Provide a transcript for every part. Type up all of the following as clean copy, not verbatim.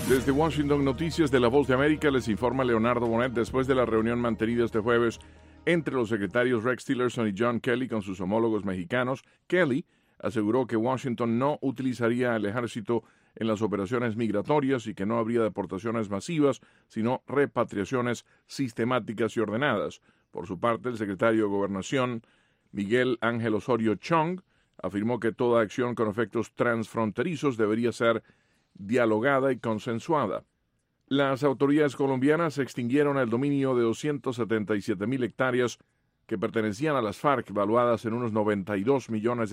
Desde Washington, Noticias de La Voz de América, les informa Leonardo Bonet. Después de la reunión mantenida este jueves entre los secretarios Rex Tillerson y John Kelly con sus homólogos mexicanos, Kelly aseguró que Washington no utilizaría el ejército en las operaciones migratorias y que no habría deportaciones masivas, sino repatriaciones sistemáticas y ordenadas. Por su parte, el secretario de Gobernación, Miguel Ángel Osorio Chong, afirmó que toda acción con efectos transfronterizos debería ser dialogada y consensuada. Las autoridades colombianas extinguieron el dominio de 277,000 hectáreas que pertenecían a las FARC, valuadas en unos $92 millones.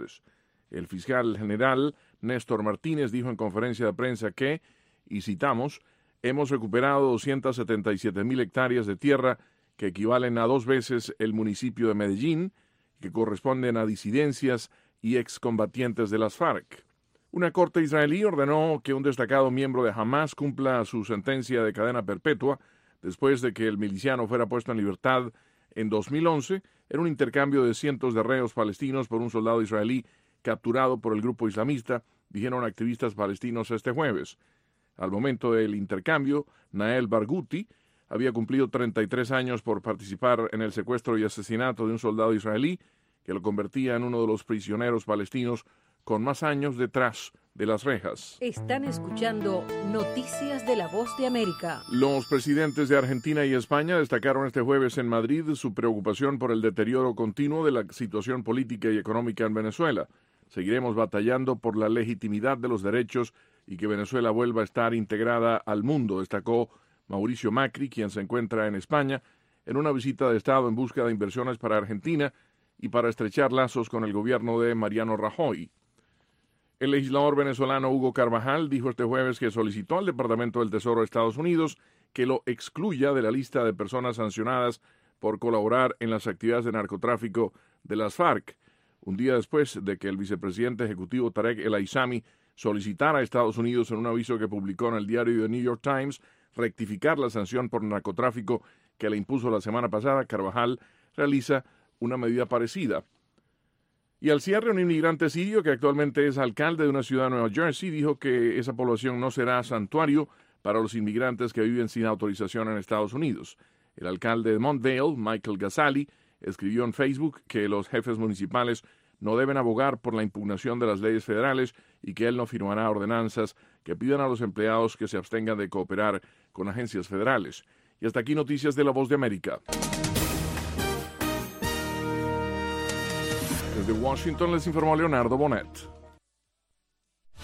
El fiscal general Néstor Martínez dijo en conferencia de prensa que, y citamos, hemos recuperado 277,000 hectáreas de tierra que equivalen a 2 veces el municipio de Medellín, que corresponden a disidencias y excombatientes de las FARC. Una corte israelí ordenó que un destacado miembro de Hamas cumpla su sentencia de cadena perpetua después de que el miliciano fuera puesto en libertad en 2011 en un intercambio de cientos de reos palestinos por un soldado israelí capturado por el grupo islamista, dijeron activistas palestinos este jueves. Al momento del intercambio, Nael Barghouti había cumplido 33 años por participar en el secuestro y asesinato de un soldado israelí que lo convertía en uno de los prisioneros palestinos con más años detrás de las rejas. Están escuchando Noticias de La Voz de América. Los presidentes de Argentina y España destacaron este jueves en Madrid su preocupación por el deterioro continuo de la situación política y económica en Venezuela. Seguiremos batallando por la legitimidad de los derechos y que Venezuela vuelva a estar integrada al mundo, destacó Mauricio Macri, quien se encuentra en España en una visita de Estado en busca de inversiones para Argentina y para estrechar lazos con el gobierno de Mariano Rajoy. El legislador venezolano Hugo Carvajal dijo este jueves que solicitó al Departamento del Tesoro de Estados Unidos que lo excluya de la lista de personas sancionadas por colaborar en las actividades de narcotráfico de las FARC, un día después de que el vicepresidente ejecutivo Tarek El Aissami solicitara a Estados Unidos en un aviso que publicó en el diario The New York Times rectificar la sanción por narcotráfico que le impuso la semana pasada. Carvajal realiza una medida parecida. Y al cierre, un inmigrante sirio que actualmente es alcalde de una ciudad de Nueva Jersey dijo que esa población no será santuario para los inmigrantes que viven sin autorización en Estados Unidos. El alcalde de Montvale, Michael Gazzali, escribió en Facebook que los jefes municipales no deben abogar por la impugnación de las leyes federales y que él no firmará ordenanzas que pidan a los empleados que se abstengan de cooperar con agencias federales. Y hasta aquí Noticias de La Voz de América. Desde Washington les informó Leonardo Bonet.